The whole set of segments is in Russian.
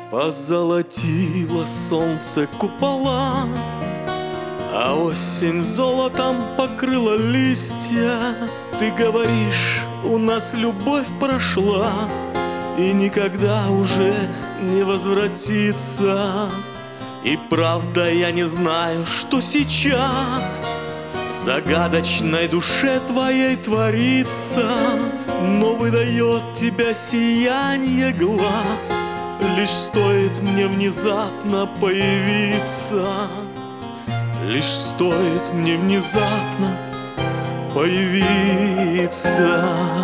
Позолотило солнце купола, а осень золотом покрыла листья. Ты говоришь, у нас любовь прошла и никогда уже не возвратится. И правда, я не знаю, что сейчас в загадочной душе твоей творится, но выдает тебя сияние глаз. Лишь стоит мне внезапно появиться, лишь стоит мне внезапно появиться.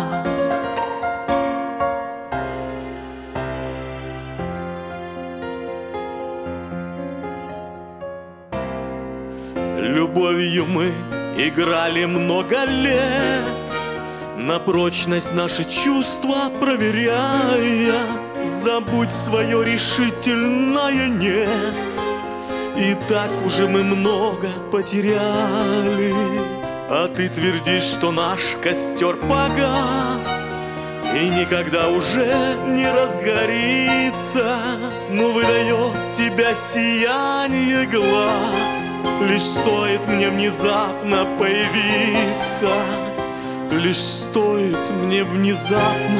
Любовью мы играли много лет, на прочность наши чувства проверяя. Забудь свое решительное нет, и так уже мы много потеряли. А ты твердишь, что наш костер погас и никогда уже не разгорится, но выдает тебя сияние глаз. Лишь стоит мне внезапно появиться, лишь стоит мне внезапно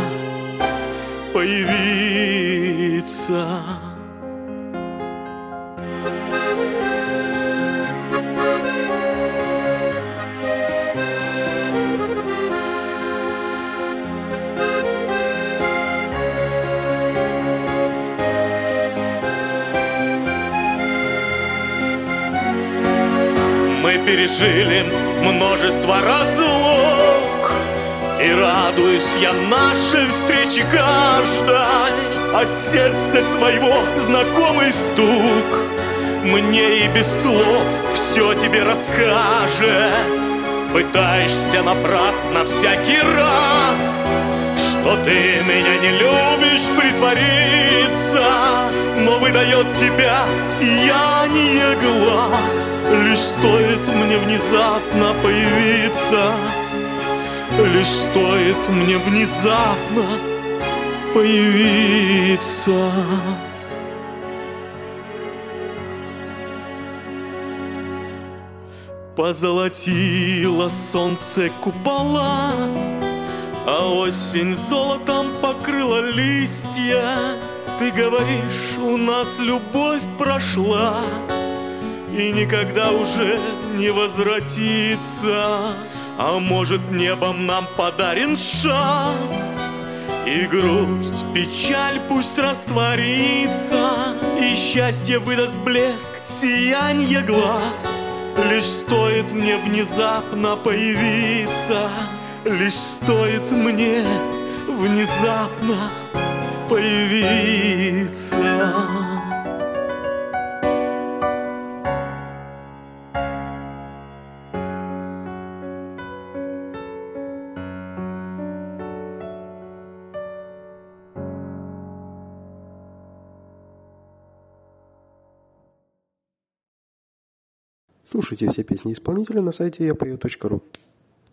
появиться. Мы пережили множество разлук, и радуюсь я нашей встрече каждой. А сердце твоего знакомый стук мне и без слов все тебе расскажет. Пытаешься напрасно всякий раз, что ты меня не любишь притвориться, но выдает тебя сияние глаз. Лишь стоит мне внезапно появиться, лишь стоит мне внезапно появиться. Позолотило солнце купола, а осень золотом покрыла листья. Ты говоришь, у нас любовь прошла и никогда уже не возвратится. А может, небом нам подарен шанс, и грусть, печаль пусть растворится, и счастье выдаст блеск, сиянье глаз. Лишь стоит мне внезапно появиться, лишь стоит мне внезапно появиться. Слушайте все песни исполнителя на сайте yapою.ru.